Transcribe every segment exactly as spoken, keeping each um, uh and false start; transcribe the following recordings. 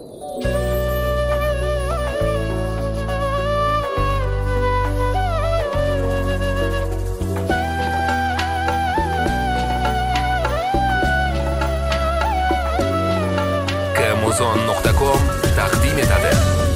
Muzon nuqta com taqdim etadi.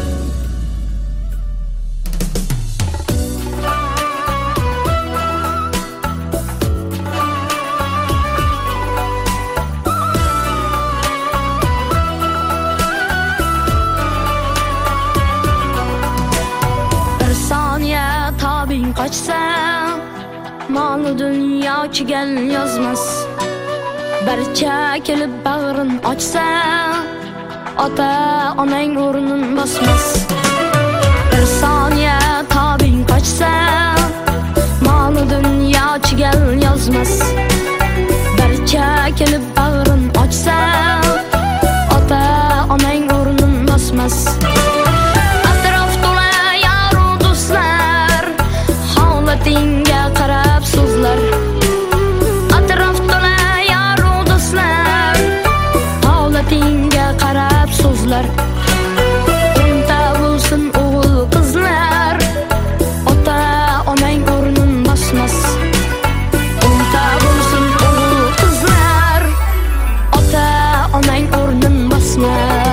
Bir saniye tabin kaçsa, malı dünya chigal yozmas. Barcha kelib bag'rin ochsa, ota onang o'rnin bosmas. Bir soniya tabing qochsa, mol dunyo chigal yozmas. Barcha kelib bag'rin ochsa, ota onang o'rnin bosmas. Atrof to'la yoru do'stlar, holatingga qarab so'zlar. Atrof to'la yoru do'stlar, holatingga qarab so'zlar. O'nta bo'lsin o'g'il qizlar, ota onang o'rnin bosmas. O'nta bo'lsin o'g'il qizlar, ota onang o'rnin bosmas.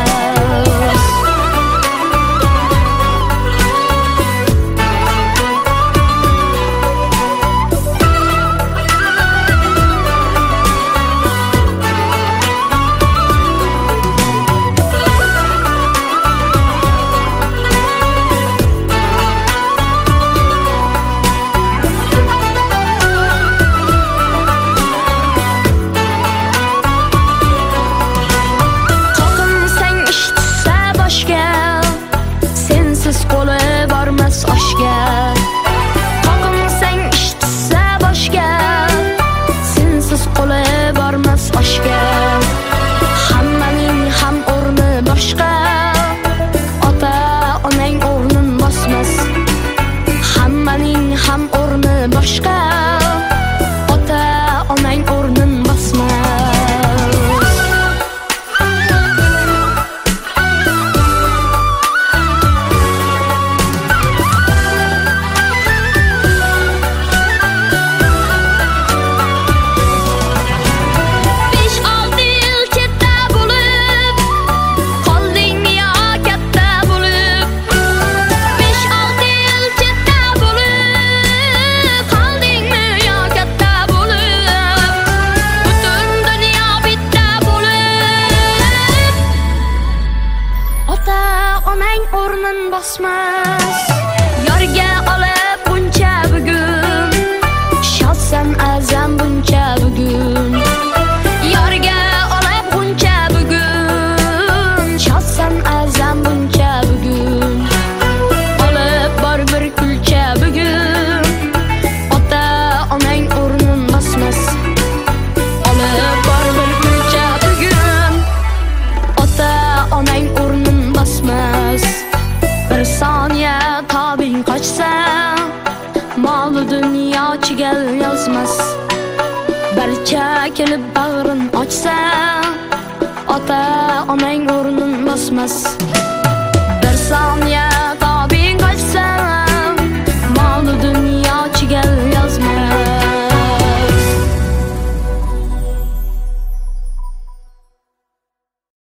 Yorga olib buncha bugun, shodsan azam buncha bugun. Yorga olib buncha bugun, shodsan azam buncha bugun. Olib bor bir kulcha bugun, ota onang o'rnin bosmas. Olib bor bir kulcha bugun, ota onang o'rnin bosmas. Bir soniya tabing qochsa, mol dunyo chigal yozmas. Barcha kelib bag'rin ochsa, ota onang o'rnin bosmas.